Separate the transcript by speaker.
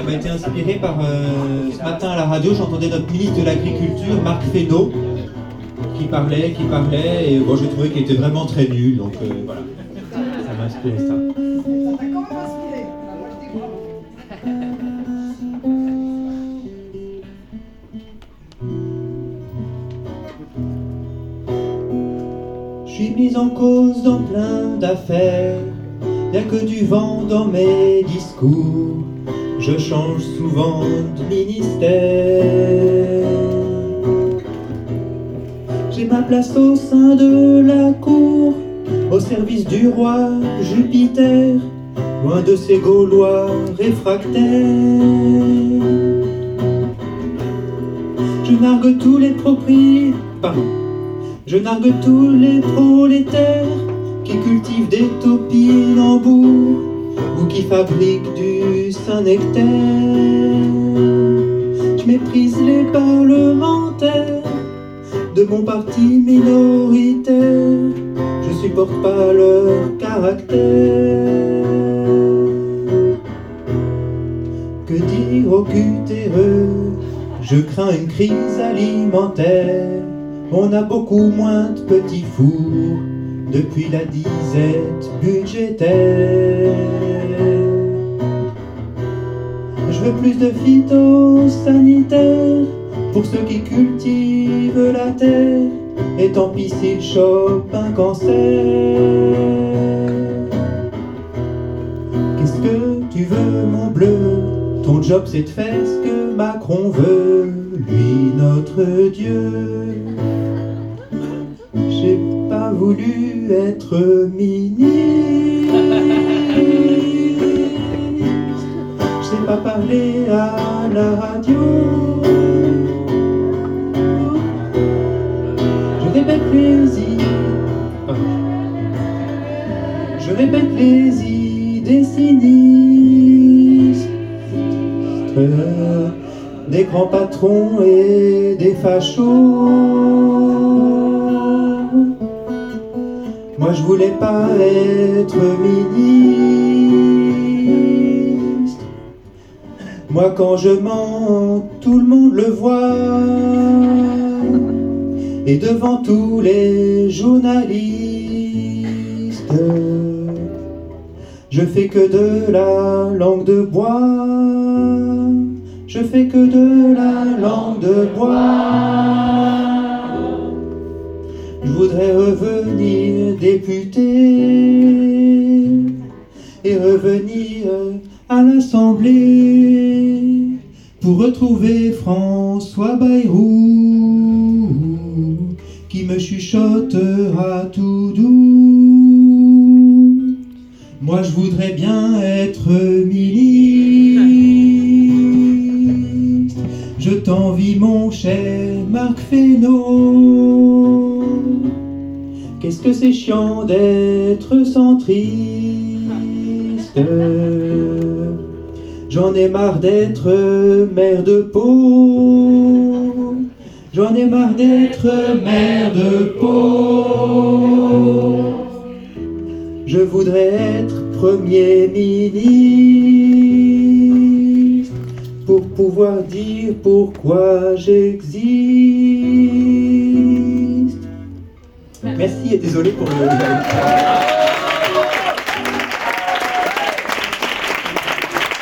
Speaker 1: m'a été inspiré par ce matin à la radio, j'entendais notre ministre de l'Agriculture, Marc Fesneau, qui parlait, et bon, j'ai trouvé qu'il était vraiment très nul, donc voilà, ça m'a inspiré ça. Je suis mis en cause dans plein d'affaires, y'a que du vent dans mes discours, je change souvent de ministère. J'ai ma place au sein de la cour, au service du roi Jupiter, loin de ces Gaulois réfractaires. Je nargue tous les Je nargue tous les prolétaires qui cultivent des topinambours ou qui fabriquent du Saint-Nectaire. Je méprise les parlementaires de mon parti minoritaire, je supporte pas leur caractère. Que dire aux cutéreux? Je crains une crise alimentaire. On a beaucoup moins de petits fours depuis la disette budgétaire. Je veux plus de phytosanitaires pour ceux qui cultivent la terre, et tant pis s'ils chopent un cancer. Qu'est-ce que tu veux, mon bleu? Ton job c'est de faire ce que Macron veut, lui notre Dieu. J'ai pas voulu être ministre, je sais pas parler à la radio. Je répète les idées sinistres des grands patrons et des fachos. Moi je voulais pas être ministre. Moi quand je mens, tout le monde le voit. Et devant tous les journalistes, je fais que de la langue de bois. Je fais que de la langue de bois. Je voudrais revenir député et revenir à l'Assemblée pour retrouver François Bayrou qui me chuchotera tout doux. Moi je voudrais bien être ministre. Je t'envie mon cher Marc Fesneau. Qu'est-ce que c'est chiant d'être centriste. J'en ai marre d'être maire de Pau. J'en ai marre d'être maire de Pau. Je voudrais être Premier ministre pour pouvoir dire pourquoi j'existe. Merci et désolé pour le...